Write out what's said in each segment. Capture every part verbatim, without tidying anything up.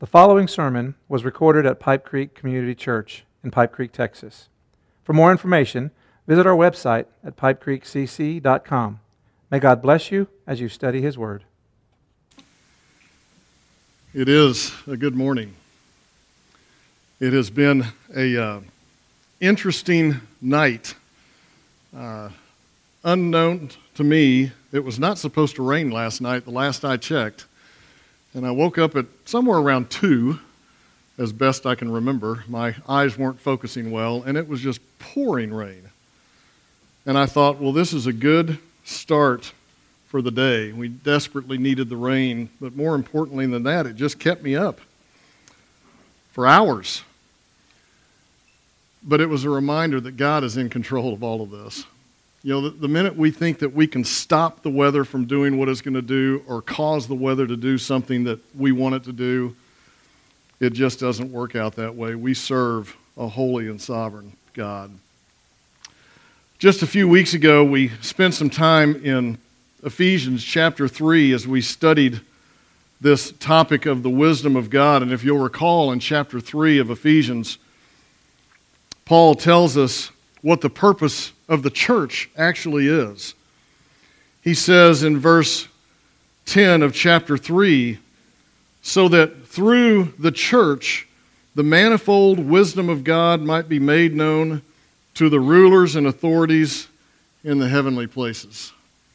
The following sermon was recorded at Pipe Creek Community Church in Pipe Creek, Texas. For more information, visit our website at pipe creek c c dot com. May God bless you as you study His Word. It is a good morning. It has been a uh, interesting night. Uh, unknown to me, it was not supposed to rain last night, the last I checked. And I woke up at somewhere around two, as best I can remember. My eyes weren't focusing well, and it was just pouring rain. And I thought, well, this is a good start for the day. We desperately needed the rain, but more importantly than that, it just kept me up for hours. But it was a reminder that God is in control of all of this. You know, the, the minute we think that we can stop the weather from doing what it's going to do or cause the weather to do something that we want it to do, it just doesn't work out that way. We serve a holy and sovereign God. Just a few weeks ago, we spent some time in Ephesians chapter three as we studied this topic of the wisdom of God. And if you'll recall, in chapter three of Ephesians, Paul tells us what the purpose of the church actually is. He says in verse ten of chapter three, so that through the church the manifold wisdom of God might be made known to the rulers and authorities in the heavenly places.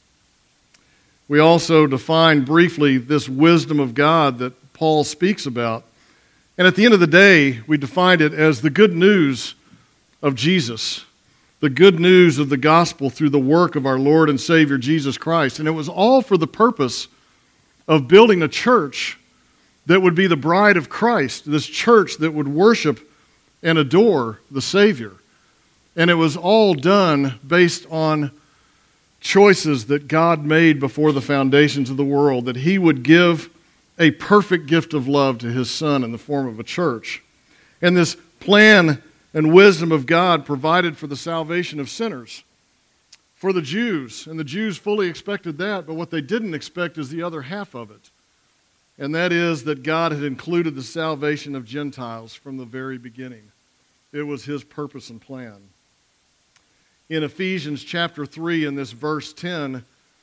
We also define briefly this wisdom of God that Paul speaks about. And at the end of the day, we defined it as the good news of Jesus. The good news of the gospel through the work of our Lord and Savior Jesus Christ. And it was all for the purpose of building a church that would be the bride of Christ, this church that would worship and adore the Savior. And it was all done based on choices that God made before the foundations of the world, that He would give a perfect gift of love to His Son in the form of a church. And this plan and wisdom of God provided for the salvation of sinners, for the Jews. And the Jews fully expected that, but what they didn't expect is the other half of it. And that is that God had included the salvation of Gentiles from the very beginning. It was His purpose and plan. In Ephesians chapter three, in this verse ten,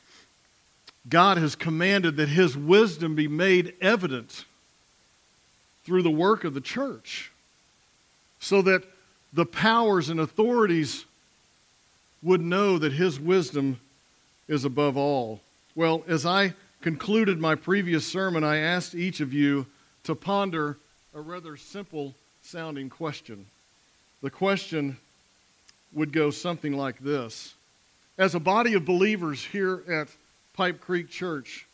God has commanded that His wisdom be made evident through the work of the church, so that the powers and authorities would know that His wisdom is above all. Well, as I concluded my previous sermon, I asked each of you to ponder a rather simple sounding question. The question would go something like this. As a body of believers here at Pipe Creek Church,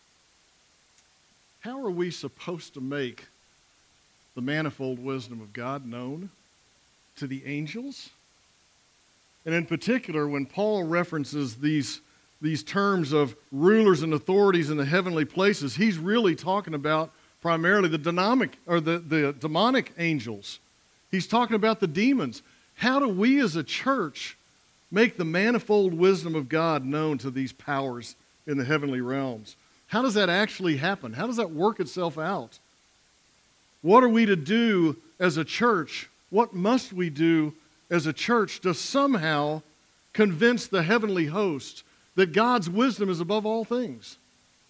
how are we supposed to make the manifold wisdom of God known to the angels? And in particular, when Paul references these, these terms of rulers and authorities in the heavenly places, he's really talking about primarily the demonic, or the, the demonic angels. He's talking about the demons. How do we as a church make the manifold wisdom of God known to these powers in the heavenly realms? How does that actually happen? How does that work itself out? What are we to do as a church? What must we do as a church to somehow convince the heavenly host that God's wisdom is above all things?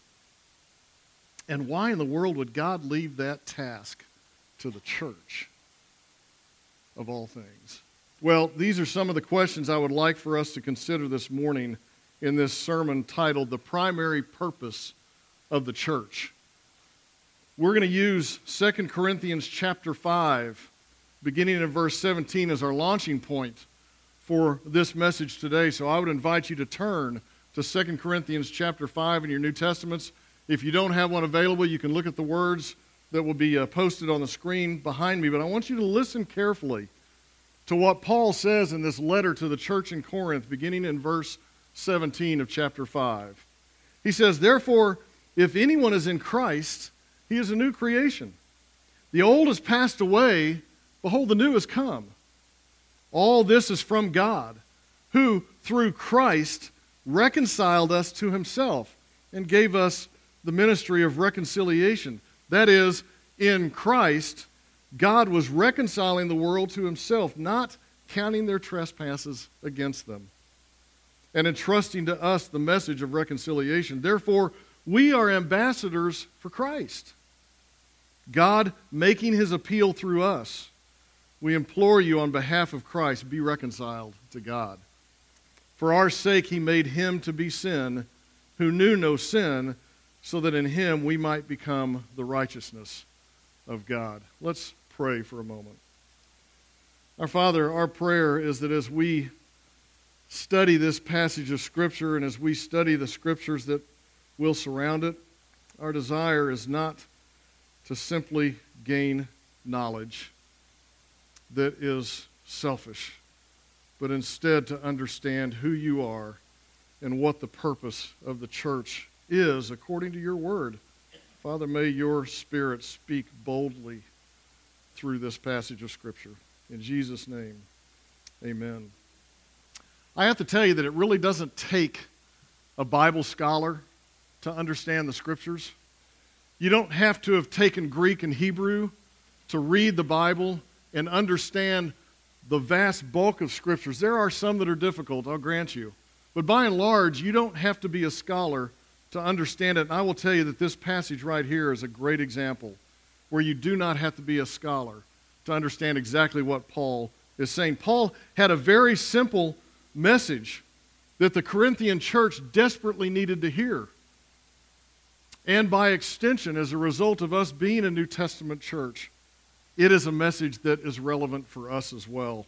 And why in the world would God leave that task to the church of all things? Well, these are some of the questions I would like for us to consider this morning in this sermon titled, The Primary Purpose of the Church. We're going to use Second Corinthians chapter five, beginning in verse seventeen, as our launching point for this message today. So I would invite you to turn to Second Corinthians chapter five in your New Testaments. If you don't have one available, you can look at the words that will be uh, posted on the screen behind me. But I want you to listen carefully to what Paul says in this letter to the church in Corinth, beginning in verse seventeen of chapter five. He says, therefore, if anyone is in Christ, he is a new creation. The old has passed away, behold, the new has come. All this is from God, who, through Christ, reconciled us to Himself and gave us the ministry of reconciliation. That is, in Christ, God was reconciling the world to himself, not counting their trespasses against them, and entrusting to us the message of reconciliation. Therefore, we are ambassadors for Christ, God making his appeal through us. We implore you on behalf of Christ, be reconciled to God. For our sake he made him to be sin, who knew no sin, so that in him we might become the righteousness of God. Let's pray for a moment. Our Father, our prayer is that as we study this passage of Scripture and as we study the Scriptures that will surround it, our desire is not to simply gain knowledge that is selfish, but instead to understand who you are and what the purpose of the church is according to your word. Father, may your Spirit speak boldly through this passage of Scripture. In Jesus' name, amen. I have to tell you that it really doesn't take a Bible scholar to understand the Scriptures. You don't have to have taken Greek and Hebrew to read the Bible and understand the vast bulk of Scriptures. There are some that are difficult, I'll grant you. But by and large, you don't have to be a scholar to understand it. And I will tell you that this passage right here is a great example where you do not have to be a scholar to understand exactly what Paul is saying. Paul had a very simple message that the Corinthian church desperately needed to hear. And by extension, as a result of us being a New Testament church, it is a message that is relevant for us as well.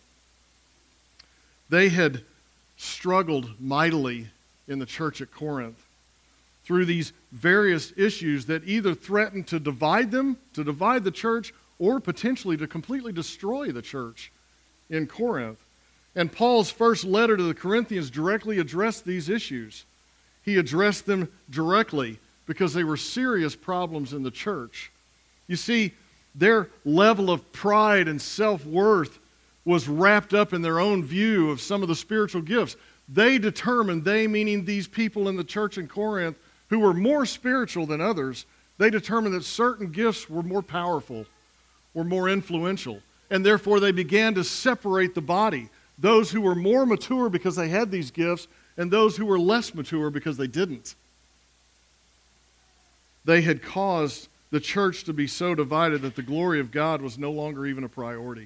They had struggled mightily in the church at Corinth through these various issues that either threatened to divide them, to divide the church, or potentially to completely destroy the church in Corinth. And Paul's first letter to the Corinthians directly addressed these issues. He addressed them directly because they were serious problems in the church. You see, their level of pride and self-worth was wrapped up in their own view of some of the spiritual gifts. They determined, they meaning these people in the church in Corinth who were more spiritual than others, they determined that certain gifts were more powerful, were more influential, and therefore they began to separate the body. Those who were more mature because they had these gifts, and those who were less mature because they didn't. They had caused the church to be so divided that the glory of God was no longer even a priority.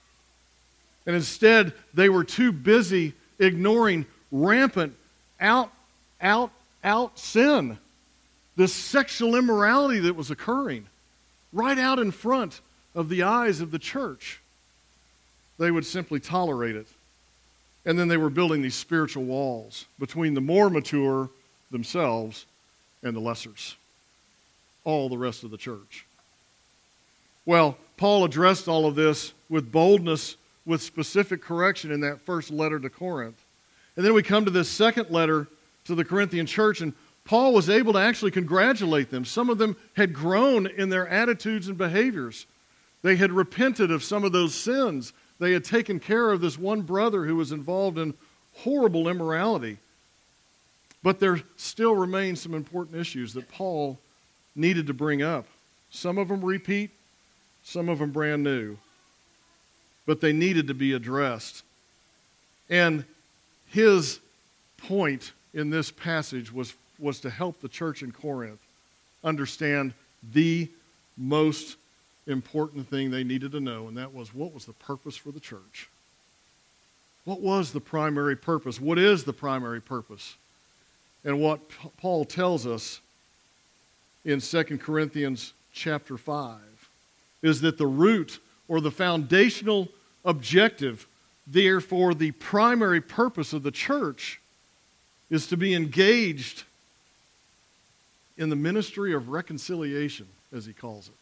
And instead, they were too busy ignoring rampant, out, out, out sin, this sexual immorality that was occurring right out in front of the eyes of the church. They would simply tolerate it. And then they were building these spiritual walls between the more mature themselves and the lessers, all the rest of the church. Well, Paul addressed all of this with boldness, with specific correction in that first letter to Corinth. And then we come to this second letter to the Corinthian church, and Paul was able to actually congratulate them. Some of them had grown in their attitudes and behaviors. They had repented of some of those sins. They had taken care of this one brother who was involved in horrible immorality. But there still remain some important issues that Paul needed to bring up. Some of them repeat, some of them brand new. But they needed to be addressed. And his point in this passage was, was to help the church in Corinth understand the most important thing they needed to know, and that was, what was the purpose for the church? What was the primary purpose? What is the primary purpose? And what P- Paul tells us in Second Corinthians chapter five is that the root or the foundational objective, therefore the primary purpose of the church, is to be engaged in the ministry of reconciliation, as he calls it.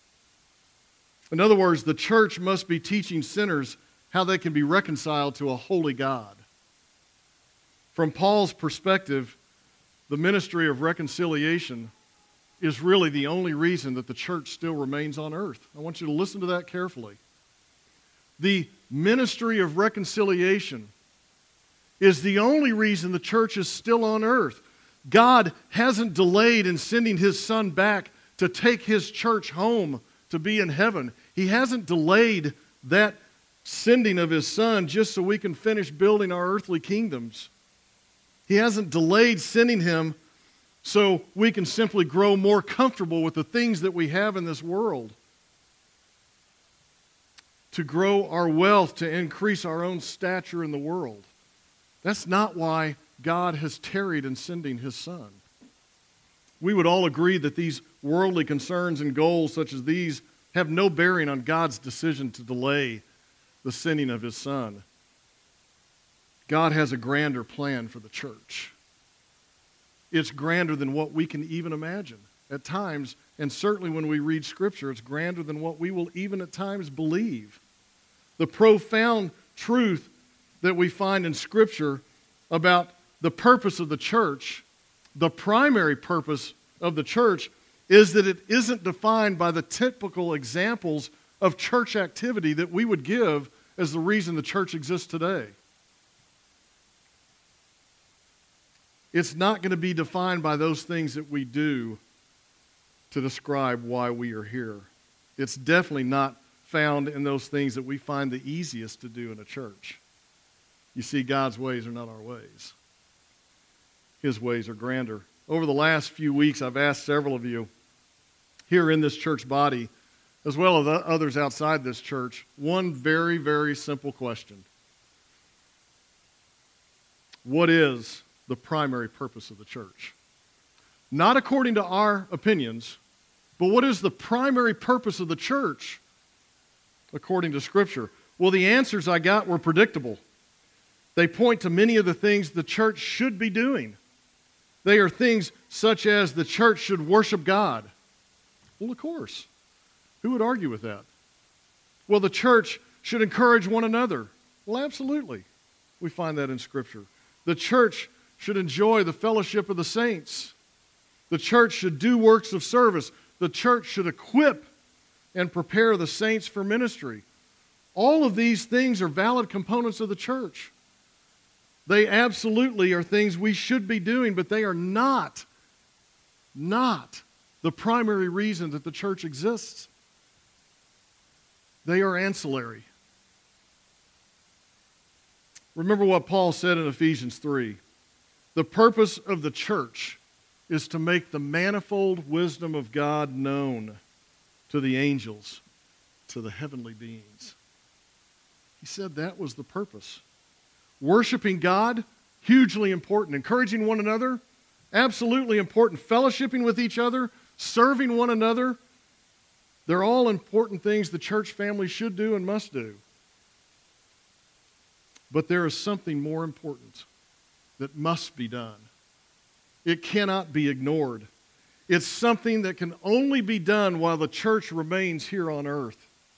In other words, the church must be teaching sinners how they can be reconciled to a holy God. From Paul's perspective, the ministry of reconciliation is really the only reason that the church still remains on earth. I want you to listen to that carefully. The ministry of reconciliation is the only reason the church is still on earth. God hasn't delayed in sending his Son back to take his church home to be in heaven. He hasn't delayed that sending of His Son just so we can finish building our earthly kingdoms. He hasn't delayed sending Him so we can simply grow more comfortable with the things that we have in this world, to grow our wealth, to increase our own stature in the world. That's not why God has tarried in sending His Son. We would all agree that these worldly concerns and goals such as these have no bearing on God's decision to delay the sending of His Son. God has a grander plan for the church. It's grander than what we can even imagine at times, and certainly when we read Scripture, it's grander than what we will even at times believe. The profound truth that we find in Scripture about the purpose of the church, the primary purpose of the church, is that it isn't defined by the typical examples of church activity that we would give as the reason the church exists today. It's not going to be defined by those things that we do to describe why we are here. It's definitely not found in those things that we find the easiest to do in a church. You see, God's ways are not our ways. His ways are grander. Over the last few weeks, I've asked several of you here in this church body, as well as others outside this church, one very, very simple question. What is the primary purpose of the church? Not according to our opinions, but what is the primary purpose of the church according to Scripture? Well, the answers I got were predictable. They point to many of the things the church should be doing. They are things such as the church should worship God. Well, of course. Who would argue with that? Well, the church should encourage one another. Well, absolutely. We find that in Scripture. The church should enjoy the fellowship of the saints. The church should do works of service. The church should equip and prepare the saints for ministry. All of these things are valid components of the church. They absolutely are things we should be doing, but they are not, not the primary reason that the church exists. They are ancillary. Remember what Paul said in Ephesians three. The purpose of the church is to make the manifold wisdom of God known to the angels, to the heavenly beings. He said that was the purpose. Worshiping God, hugely important. Encouraging one another, absolutely important. Fellowshipping with each other, serving one another, they're all important things the church family should do and must do. But there is something more important that must be done. It cannot be ignored. It's something that can only be done while the church remains here on earth.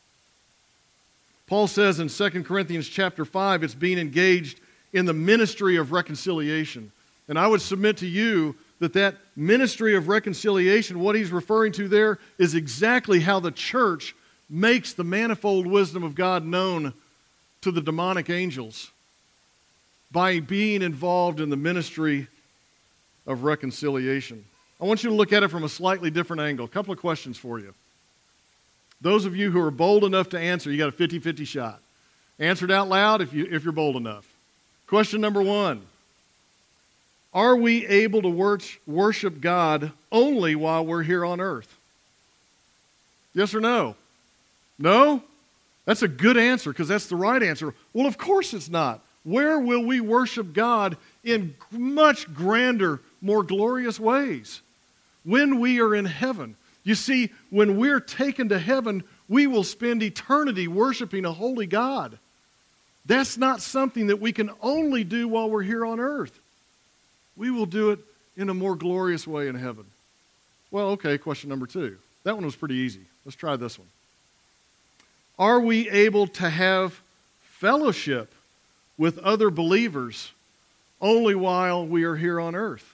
Paul says in Second Corinthians chapter five, it's being engaged in the ministry of reconciliation. And I would submit to you that that ministry of reconciliation, what he's referring to there, is exactly how the church makes the manifold wisdom of God known to the demonic angels, by being involved in the ministry of reconciliation. I want you to look at it from a slightly different angle. A couple of questions for you. Those of you who are bold enough to answer, you got a fifty-fifty shot. Answer it out loud if, you, if you're bold enough. Question number one. Are we able to wor- worship God only while we're here on earth? Yes or no? No? That's a good answer because that's the right answer. Well, of course it's not. Where will we worship God in much grander, more glorious ways? When we are in heaven. You see, when we're taken to heaven, we will spend eternity worshiping a holy God. That's not something that we can only do while we're here on earth. We will do it in a more glorious way in heaven. Well, okay, question number two. That one was pretty easy. Let's try this one. Are we able to have fellowship with other believers only while we are here on earth?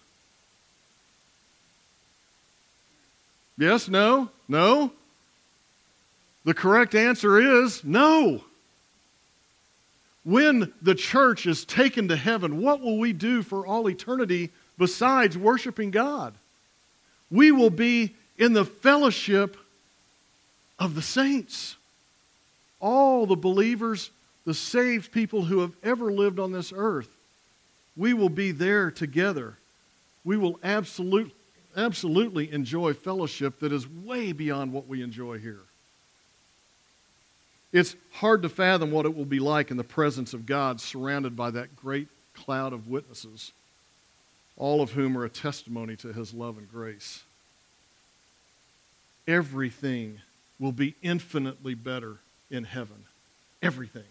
Yes, no, no? The correct answer is no. When the church is taken to heaven, what will we do for all eternity besides worshiping God? We will be in the fellowship of the saints. All the believers, the saved people who have ever lived on this earth, we will be there together. We will absolute, absolutely enjoy fellowship that is way beyond what we enjoy here. It's hard to fathom what it will be like in the presence of God, surrounded by that great cloud of witnesses, all of whom are a testimony to His love and grace. Everything will be infinitely better in heaven. Everything.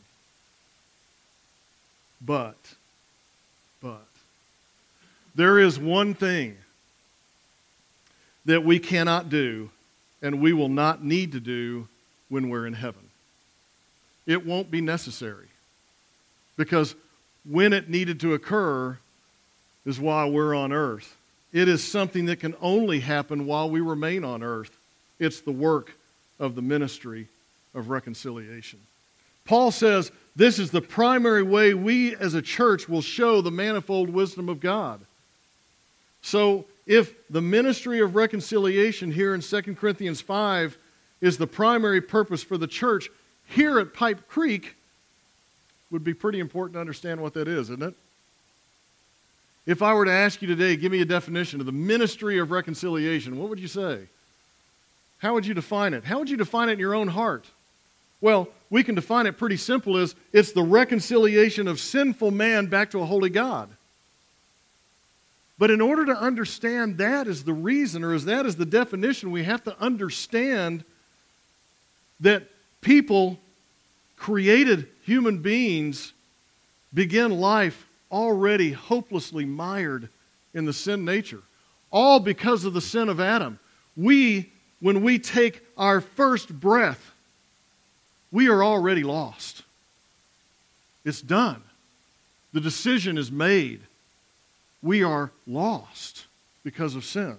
But, but, there is one thing that we cannot do and we will not need to do when we're in heaven. It won't be necessary. Because when it needed to occur is while we're on earth. It is something that can only happen while we remain on earth. It's the work of the ministry of reconciliation. Paul says this is the primary way we as a church will show the manifold wisdom of God. So if the ministry of reconciliation here in Second Corinthians five is the primary purpose for the church, here at Pipe Creek would be pretty important to understand what that is, isn't it? If I were to ask you today, give me a definition of the ministry of reconciliation, what would you say? How would you define it? How would you define it in your own heart? Well, we can define it pretty simple as it's the reconciliation of sinful man back to a holy God. But in order to understand that as the reason, or as that is the definition, we have to understand that people, created human beings, begin life already hopelessly mired in the sin nature. All because of the sin of Adam. We, when we take our first breath, we are already lost. It's done. The decision is made. We are lost because of sin.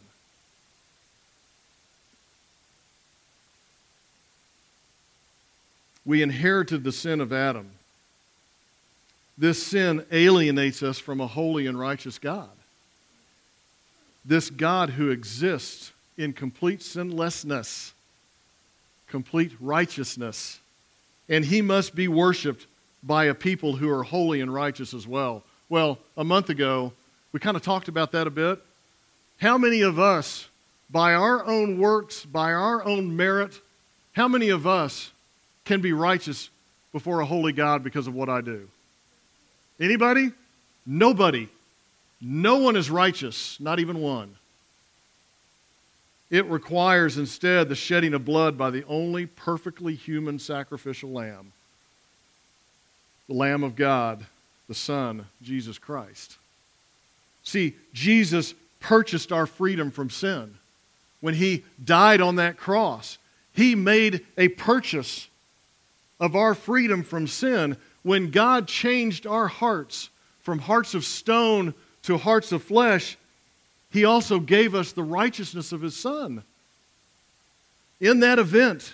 We inherited the sin of Adam. This sin alienates us from a holy and righteous God. This God who exists in complete sinlessness, complete righteousness, and He must be worshiped by a people who are holy and righteous as well. Well, a month ago, we kind of talked about that a bit. How many of us, by our own works, by our own merit, how many of us can be righteous before a holy God because of what I do? Anybody? Nobody. No one is righteous, not even one. It requires instead the shedding of blood by the only perfectly human sacrificial lamb, the Lamb of God, the Son, Jesus Christ. See, Jesus purchased our freedom from sin. When He died on that cross, He made a purchase of our freedom from sin. When God changed our hearts from hearts of stone to hearts of flesh, He also gave us the righteousness of His Son. In that event,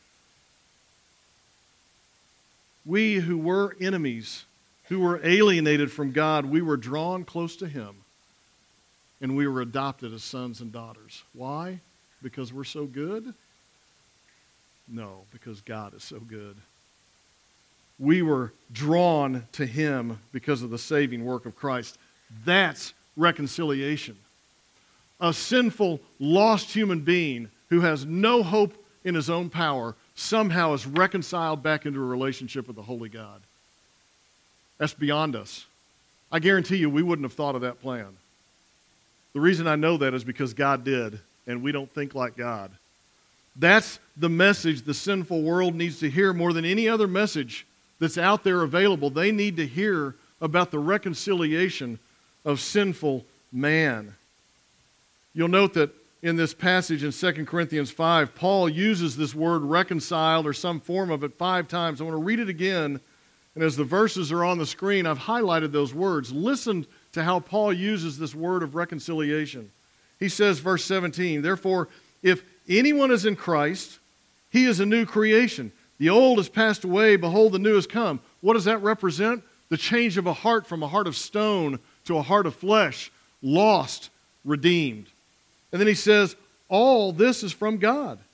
we who were enemies, who were alienated from God, we were drawn close to Him, and we were adopted as sons and daughters. Why? Because we're so good? No, because God is so good. We were drawn to Him because of the saving work of Christ. That's reconciliation. A sinful, lost human being who has no hope in his own power somehow is reconciled back into a relationship with the holy God. That's beyond us. I guarantee you we wouldn't have thought of that plan. The reason I know that is because God did, and we don't think like God. That's the message the sinful world needs to hear more than any other message that's out there available. They need to hear about the reconciliation of sinful man. You'll note that in this passage in Second Corinthians five, Paul uses this word reconciled or some form of it five times. I want to read it again, and as the verses are on the screen, I've highlighted those words. Listen to how Paul uses this word of reconciliation. He says, verse seventeen, "Therefore, if anyone is in Christ, he is a new creation. The old has passed away, behold, the new has come." What does that represent? The change of a heart from a heart of stone to a heart of flesh, lost, redeemed. And then he says, all this is from God,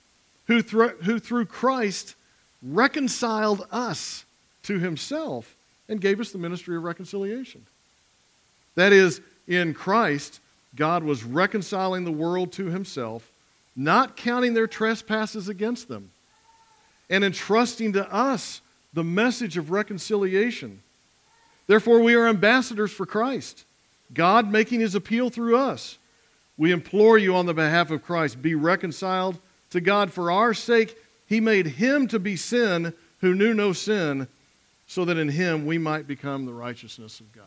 who, thro- who through Christ reconciled us to himself and gave us the ministry of reconciliation. That is, in Christ, God was reconciling the world to himself, not counting their trespasses against them, and entrusting to us the message of reconciliation. Therefore, we are ambassadors for Christ, God making his appeal through us. We implore you on the behalf of Christ, be reconciled to God. For our sake, he made him to be sin who knew no sin, so that in him we might become the righteousness of God.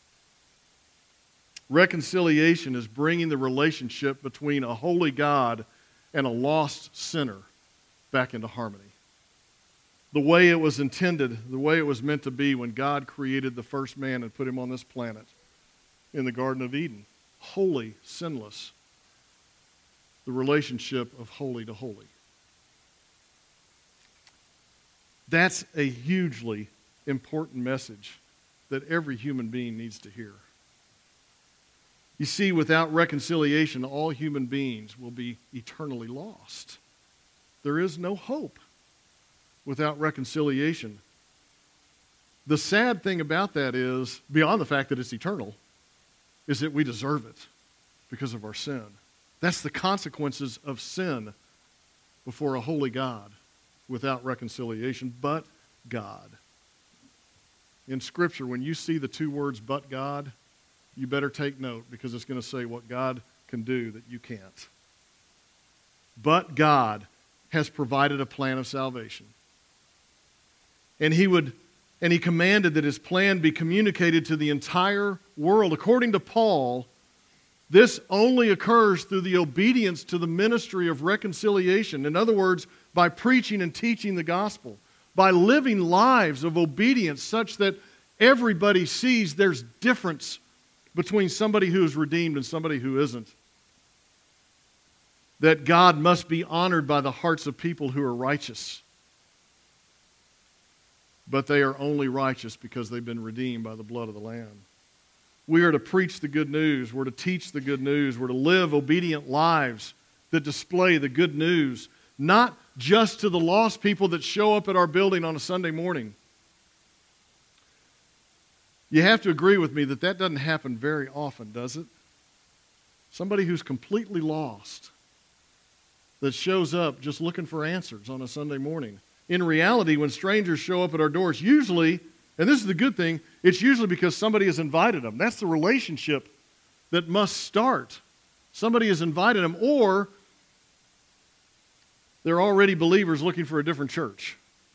Reconciliation is bringing the relationship between a holy God and a lost sinner back into harmony. The way it was intended, the way it was meant to be when God created the first man and put him on this planet in the Garden of Eden. Holy, sinless. The relationship of holy to holy. That's a hugely important message that every human being needs to hear. You see, without reconciliation, all human beings will be eternally lost. There is no hope without reconciliation. The sad thing about that is, beyond the fact that it's eternal, is that we deserve it because of our sin. That's the consequences of sin before a holy God without reconciliation, but God. In Scripture, when you see the two words, but God, you better take note because it's going to say what God can do that you can't. But God has provided a plan of salvation. And he would, and he commanded that his plan be communicated to the entire world. According to Paul, this only occurs through the obedience to the ministry of reconciliation. In other words, by preaching and teaching the gospel, by living lives of obedience such that everybody sees there's difference between somebody who is redeemed and somebody who isn't. That God must be honored by the hearts of people who are righteous. But they are only righteous because they've been redeemed by the blood of the Lamb. We are to preach the good news. We're to teach the good news. We're to live obedient lives that display the good news, not just to the lost people that show up at our building on a Sunday morning. You have to agree with me that that doesn't happen very often, does it? Somebody who's completely lost that shows up just looking for answers on a Sunday morning. In reality, when strangers show up at our doors, usually, and this is the good thing, it's usually because somebody has invited them. That's the relationship that must start. Somebody has invited them, or they're already believers looking for a different church.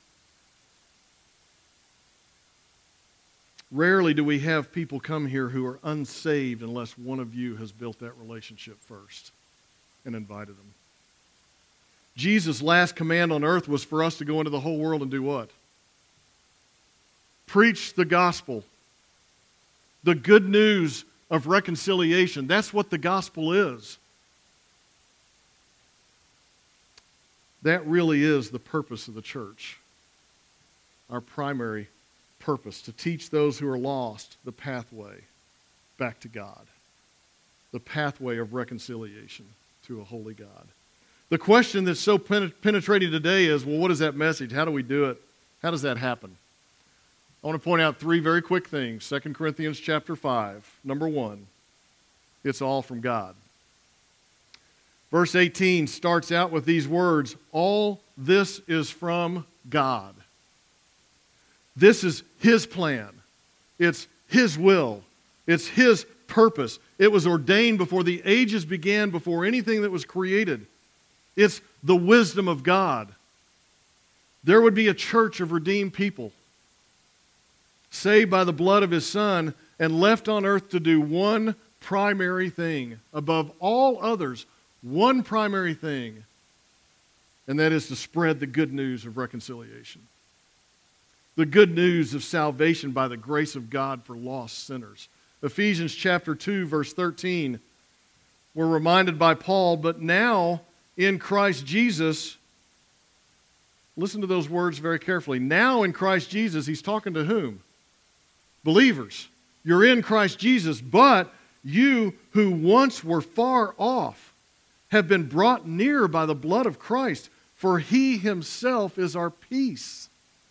Rarely do we have people come here who are unsaved unless one of you has built that relationship first and invited them. Jesus' last command on earth was for us to go into the whole world and do what? Preach the gospel. The good news of reconciliation. That's what the gospel is. That really is the purpose of the church. Our primary purpose, to teach those who are lost the pathway back to God. The pathway of reconciliation to a holy God. The question that's so penetrating today is, well, what is that message? How do we do it? How does that happen? I want to point out three very quick things. Second Corinthians chapter five. Number one, it's all from God. Verse eighteen starts out with these words, all this is from God. This is His plan. It's His will. It's His purpose. It was ordained before the ages began, before anything that was created. It's the wisdom of God. There would be a church of redeemed people, saved by the blood of His Son, and left on earth to do one primary thing. Above all others, one primary thing, and that is to spread the good news of reconciliation. The good news of salvation by the grace of God for lost sinners. Ephesians chapter two, verse thirteen, we're reminded by Paul, but now in Christ Jesus, listen to those words very carefully. Now in Christ Jesus, he's talking to whom? Believers. You're in Christ Jesus, but you who once were far off have been brought near by the blood of Christ. For he himself is our peace,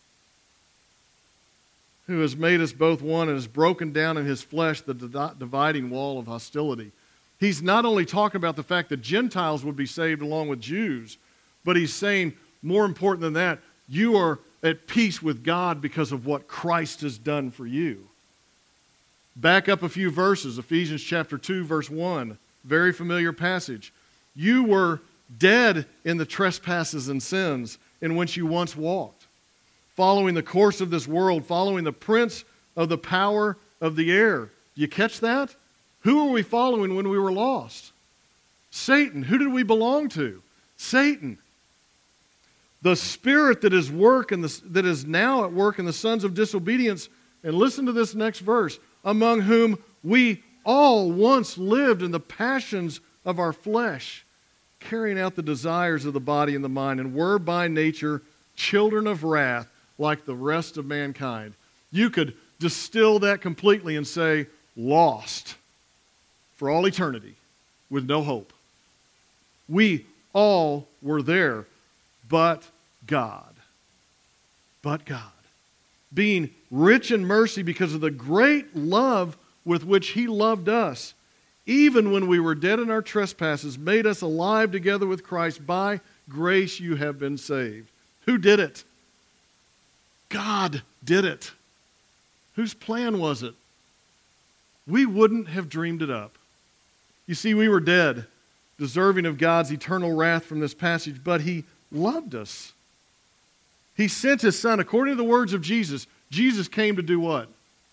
who has made us both one and has broken down in his flesh the dividing wall of hostility. He's not only talking about the fact that Gentiles would be saved along with Jews, but he's saying, more important than that, you are at peace with God because of what Christ has done for you. Back up a few verses, Ephesians chapter two, verse one, very familiar passage. You were dead in the trespasses and sins in which you once walked, following the course of this world, following the prince of the power of the air. Do you catch that? Who were we following when we were lost? Satan. Who did we belong to? Satan. The spirit that is work and the, that is now at work in the sons of disobedience. And listen to this next verse. Among whom we all once lived in the passions of our flesh, carrying out the desires of the body and the mind, and were by nature children of wrath like the rest of mankind. You could distill that completely and say, lost for all eternity with no hope. We all were there, but God. But God. Being rich in mercy because of the great love with which he loved us, even when we were dead in our trespasses, made us alive together with Christ. By grace you have been saved. Who did it? God did it. Whose plan was it? We wouldn't have dreamed it up. You see, we were dead, deserving of God's eternal wrath from this passage, but he loved us. He sent his Son, according to the words of Jesus. Jesus came to do what?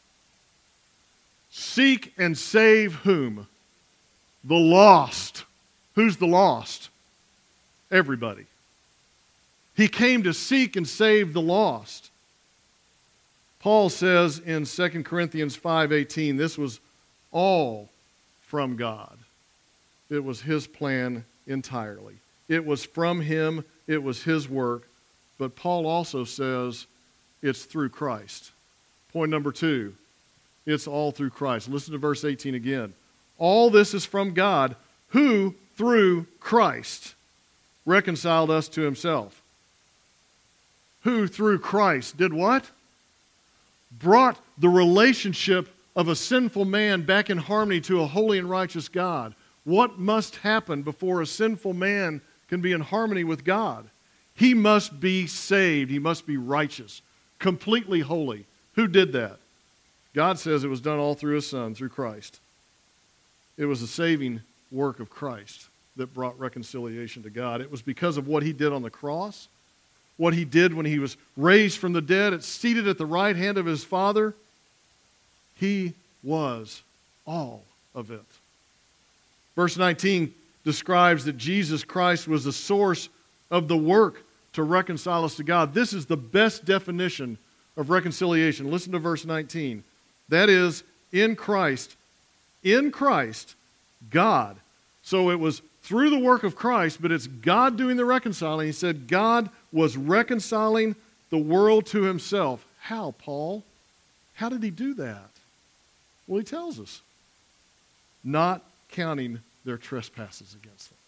Seek and save whom? The lost. Who's the lost? Everybody. He came to seek and save the lost. Paul says in Second Corinthians five eighteen, this was all from God. It was his plan entirely. It was from him. It was his work. But Paul also says it's through Christ. Point number two, it's all through Christ. Listen to verse eighteen again. All this is from God, who through Christ reconciled us to himself. Who through Christ did what? Brought the relationship of a sinful man back in harmony to a holy and righteous God. What must happen before a sinful man can be in harmony with God? He must be saved. He must be righteous, completely holy. Who did that? God says it was done all through his Son, through Christ. It was the saving work of Christ that brought reconciliation to God. It was because of what he did on the cross, what he did when he was raised from the dead, it's seated at the right hand of his Father. He was all of it. Verse nineteen describes that Jesus Christ was the source of the work to reconcile us to God. This is the best definition of reconciliation. Listen to verse nineteen. That is, in Christ, in Christ, God. So it was through the work of Christ, but it's God doing the reconciling. He said God was reconciling the world to himself. How, Paul? How did he do that? Well, he tells us. Not counting their trespasses against them.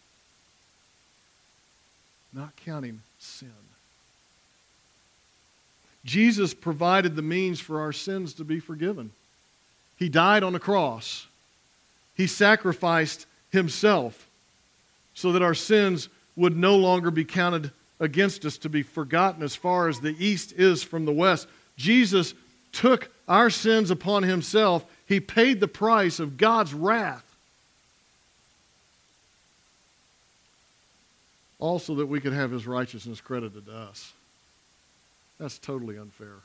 Not counting sin. Jesus provided the means for our sins to be forgiven. He died on the cross. He sacrificed himself so that our sins would no longer be counted against us, to be forgotten as far as the east is from the west. Jesus took our sins upon himself. He paid the price of God's wrath. Also that we could have his righteousness credited to us. That's totally unfair.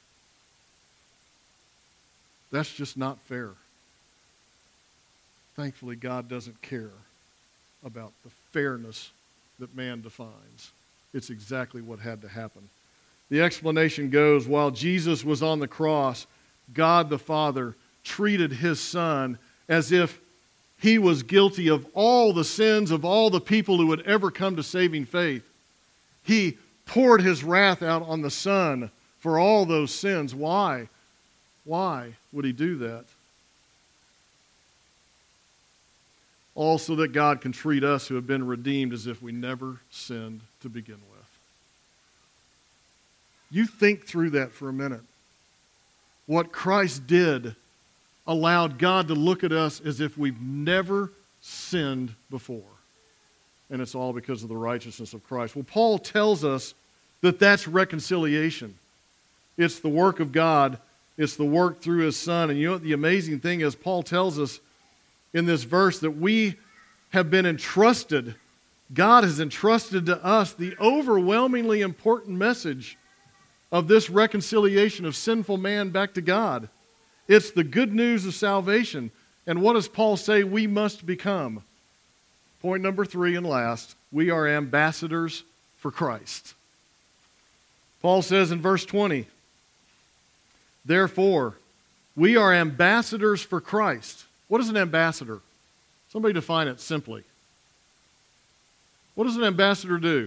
That's just not fair. Thankfully, God doesn't care about the fairness that man defines. It's exactly what had to happen. The explanation goes, while Jesus was on the cross, God the Father treated his Son as if he was guilty of all the sins of all the people who would ever come to saving faith. He poured his wrath out on the Son for all those sins. Why? Why would he do that? Also that God can treat us who have been redeemed as if we never sinned to begin with. You think through that for a minute. What Christ did allowed God to look at us as if we've never sinned before. And it's all because of the righteousness of Christ. Well, Paul tells us that that's reconciliation. It's the work of God. It's the work through His Son. And you know what the amazing thing is? Paul tells us in this verse that we have been entrusted, God has entrusted to us the overwhelmingly important message of this reconciliation of sinful man back to God. It's the good news of salvation. And what does Paul say we must become? Point number three and last, we are ambassadors for Christ. Paul says in verse twenty, therefore, we are ambassadors for Christ. What is an ambassador? Somebody define it simply. What does an ambassador do?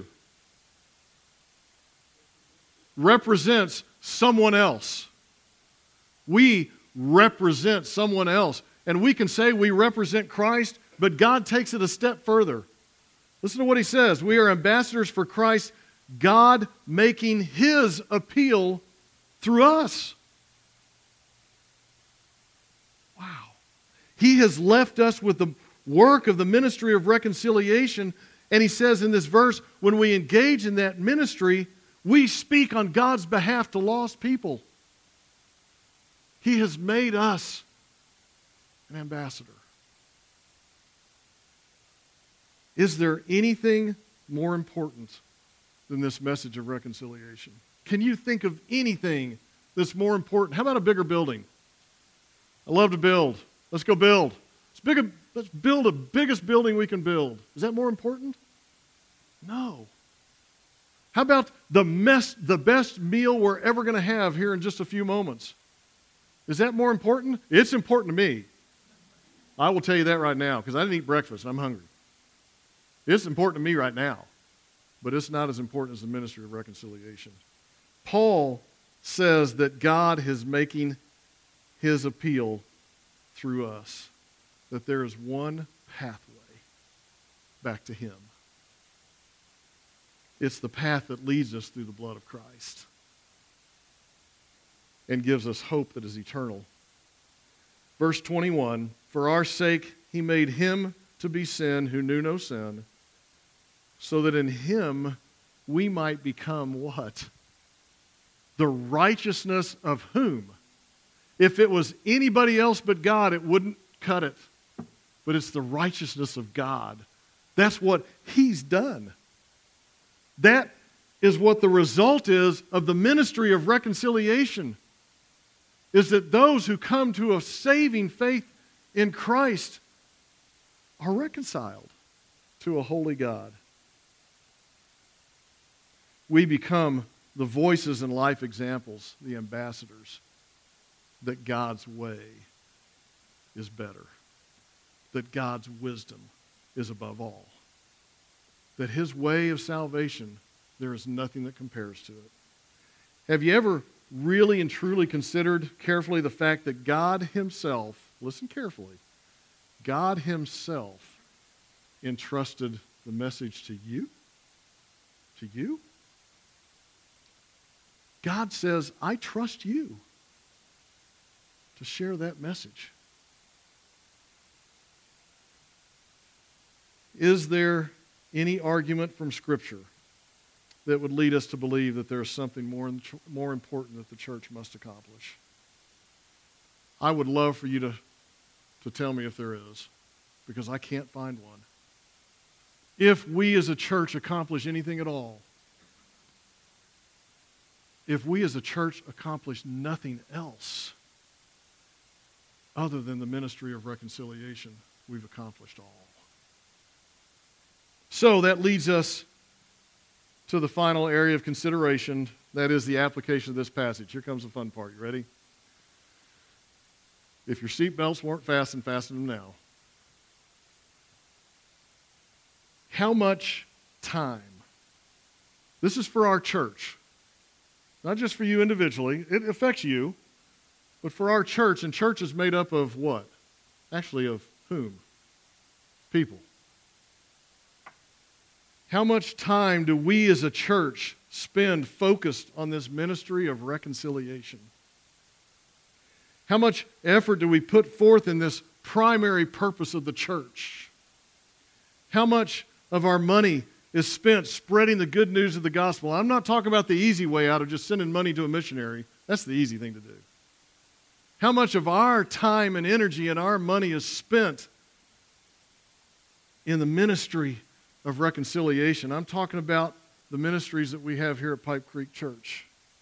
Represents someone else. We represent someone else. And we can say we represent Christ, but God takes it a step further. Listen to what he says. We are ambassadors for Christ, God making His appeal through us. Wow. He has left us with the work of the ministry of reconciliation, and he says in this verse, when we engage in that ministry, we speak on God's behalf to lost people. He has made us an ambassador. Is there anything more important than this message of reconciliation? Can you think of anything that's more important? How about a bigger building? I love to build. Let's go build. Let's, big a, let's build the biggest building we can build. Is that more important? No. How about the, mess, the best meal we're ever going to have here in just a few moments? Is that more important? It's important to me. I will tell you that right now because I didn't eat breakfast and I'm hungry. It's important to me right now, but it's not as important as the ministry of reconciliation. Paul says that God is making His appeal through us, that there is one pathway back to Him. It's the path that leads us through the blood of Christ and gives us hope that is eternal. Verse twenty-one, for our sake He made Him to be sin who knew no sin, so that in Him we might become what? The righteousness of whom? If it was anybody else but God, it wouldn't cut it. But it's the righteousness of God. That's what He's done. That is what the result is of the ministry of reconciliation, is that those who come to a saving faith in Christ are reconciled to a holy God. We become the voices and life examples, the ambassadors, that God's way is better, that God's wisdom is above all, that His way of salvation, there is nothing that compares to it. Have you ever really and truly considered carefully the fact that God Himself, listen carefully, God Himself entrusted the message to you? To you? God says, I trust you to share that message. Is there any argument from Scripture that would lead us to believe that there is something more, more important that the church must accomplish? I would love for you to, to tell me if there is, because I can't find one. If we as a church accomplish anything at all, if we as a church accomplish nothing else other than the ministry of reconciliation, we've accomplished all. So that leads us to the final area of consideration, that is the application of this passage. Here comes the fun part. You ready? If your seatbelts weren't fastened, fasten them now. How much time? This is for our church. Not just for you individually. It affects you. But for our church, and church is made up of what? Actually, of whom? People. How much time do we as a church spend focused on this ministry of reconciliation? How much effort do we put forth in this primary purpose of the church? How much of our money is spent spreading the good news of the gospel? I'm not talking about the easy way out of just sending money to a missionary. That's the easy thing to do. How much of our time and energy and our money is spent in the ministry of reconciliation? I'm talking about the ministries that we have here at Pipe Creek Church,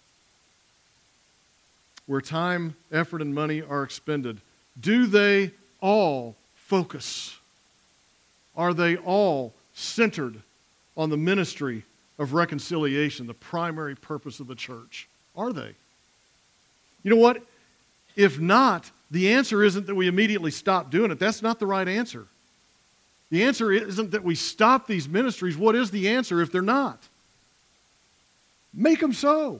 where time, effort, and money are expended. Do they all focus? Are they all centered on the ministry of reconciliation, the primary purpose of the church? Are they? You know what? If not, the answer isn't that we immediately stop doing it. That's not the right answer. The answer isn't that we stop these ministries. What is the answer if they're not? Make them so.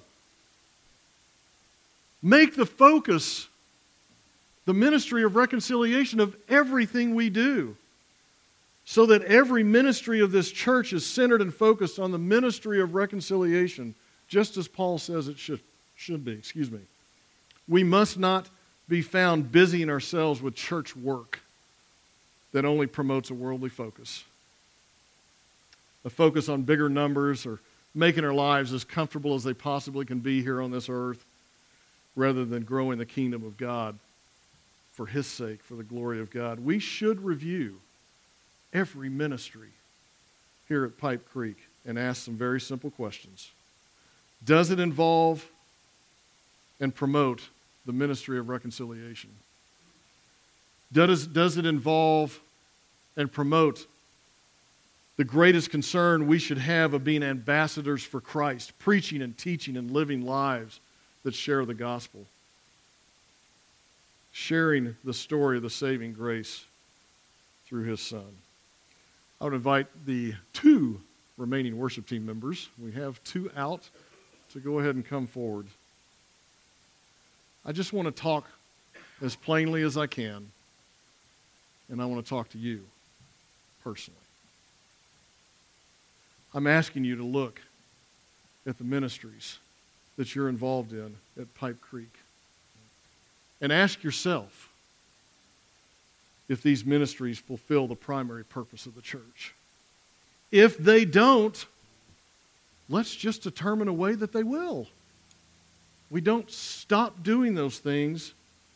Make the focus the ministry of reconciliation of everything we do, so that every ministry of this church is centered and focused on the ministry of reconciliation, just as Paul says it should, should be. Excuse me. We must not be found busying ourselves with church work that only promotes a worldly focus, a focus on bigger numbers or making our lives as comfortable as they possibly can be here on this earth, rather than growing the kingdom of God for His sake, for the glory of God. We should review every ministry here at Pipe Creek and ask some very simple questions. Does it involve and promote the ministry of reconciliation? Does, does it involve and promote the greatest concern we should have of being ambassadors for Christ, preaching and teaching and living lives that share the gospel, sharing the story of the saving grace through His Son? I would invite the two remaining worship team members, we have two out, to go ahead and come forward. I just want to talk as plainly as I can, and I want to talk to you personally. I'm asking you to look at the ministries that you're involved in at Pipe Creek and ask yourself if these ministries fulfill the primary purpose of the church. If they don't, let's just determine a way that they will. We don't stop doing those things,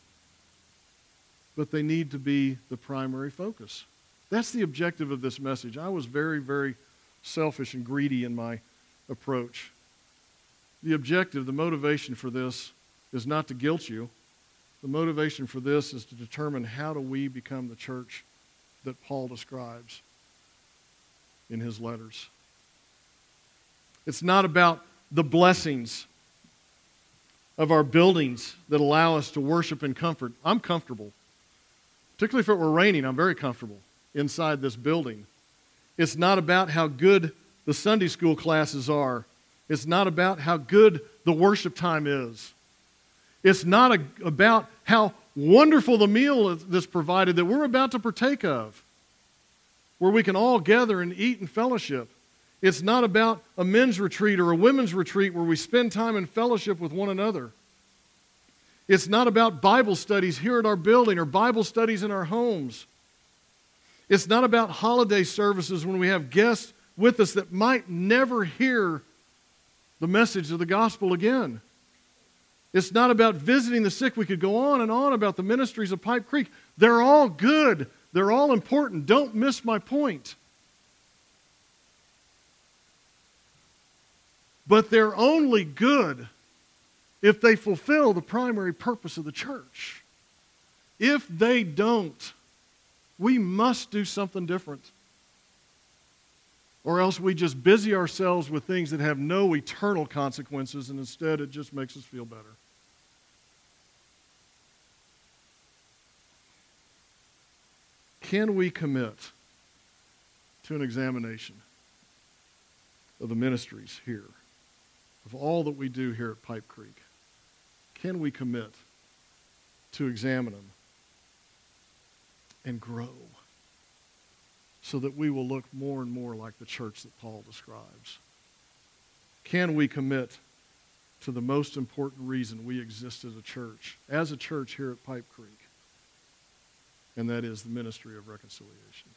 but they need to be the primary focus. That's the objective of this message. I was very, very selfish and greedy in my approach. The objective, the motivation for this is not to guilt you. The motivation for this is to determine how do we become the church that Paul describes in his letters. It's not about the blessings of our buildings that allow us to worship in comfort. I'm comfortable. Particularly if it were raining, I'm very comfortable inside this building. It's not about how good the Sunday school classes are. It's not about how good the worship time is. It's not a, about how wonderful the meal that's provided that we're about to partake of, where we can all gather and eat and fellowship. It's not about a men's retreat or a women's retreat where we spend time in fellowship with one another. It's not about Bible studies here at our building or Bible studies in our homes. It's not about holiday services when we have guests with us that might never hear the message of the gospel again. It's not about visiting the sick. We could go on and on about the ministries of Pipe Creek. They're all good. They're all important. Don't miss my point. But they're only good if they fulfill the primary purpose of the church. If they don't, we must do something different. Or else we just busy ourselves with things that have no eternal consequences, and instead it just makes us feel better. Can we commit to an examination of the ministries here, of all that we do here at Pipe Creek? Can we commit to examine them and grow so that we will look more and more like the church that Paul describes? can we commit to the most important reason we exist as a church, as a church here at Pipe Creek, and that is the ministry of reconciliation.